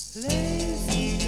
Lazy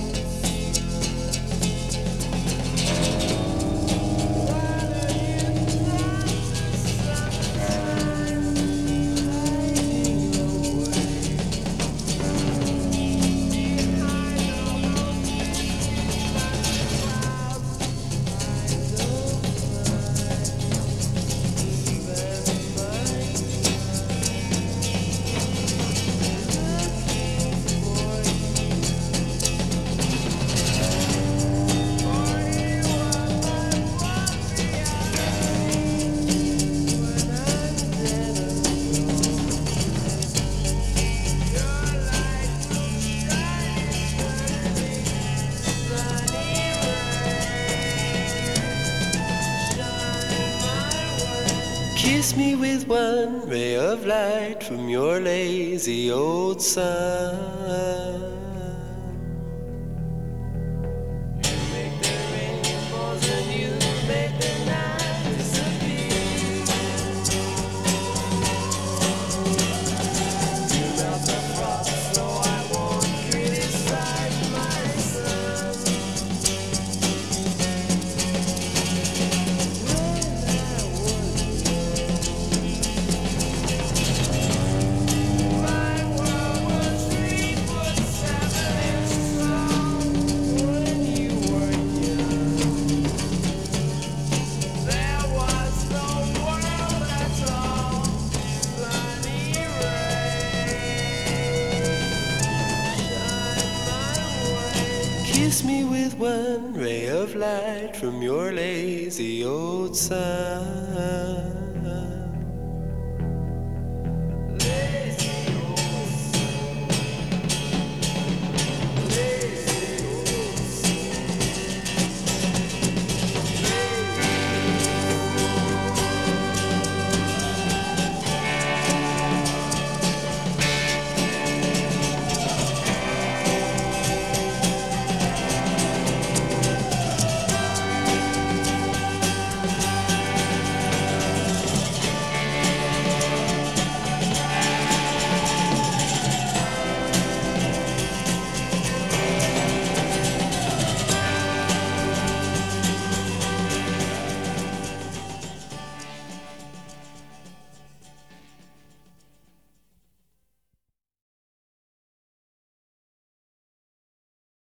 Kiss me with one ray of light from your lazy old sun. You make the rainbows and you make the night disappear. You melt the frost so I won't criticize my son. Kiss me with one ray of light from your lazy old sun.